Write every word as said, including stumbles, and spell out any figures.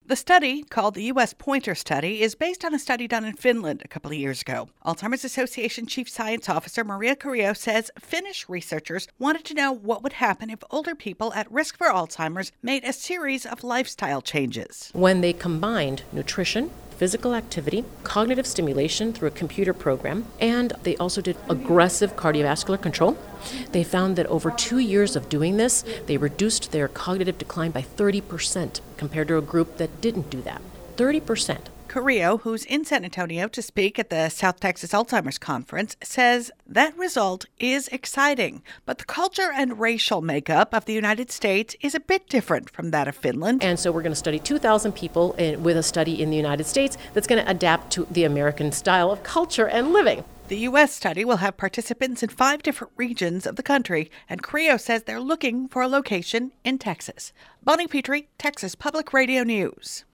The study, called the U S Pointer Study, is based on a study done in Finland a couple of years ago. Alzheimer's Association Chief Science Officer Maria Carrillo says Finnish researchers wanted to know what would happen if older people at risk for Alzheimer's made a series of lifestyle changes. When they combined nutrition, physical activity, cognitive stimulation through a computer program, and they also did aggressive cardiovascular control. They found that over two years of doing this, they reduced their cognitive decline by thirty percent compared to a group that didn't do that. thirty percent. Carrillo, who's in San Antonio to speak at the South Texas Alzheimer's Conference, says that result is exciting, but the culture and racial makeup of the United States is a bit different from that of Finland. And so we're going to study two thousand people in, with a study in the United States that's going to adapt to the American style of culture and living. The U S study will have participants in five different regions of the country, and Carrillo says they're looking for a location in Texas. Bonnie Petrie, Texas Public Radio News.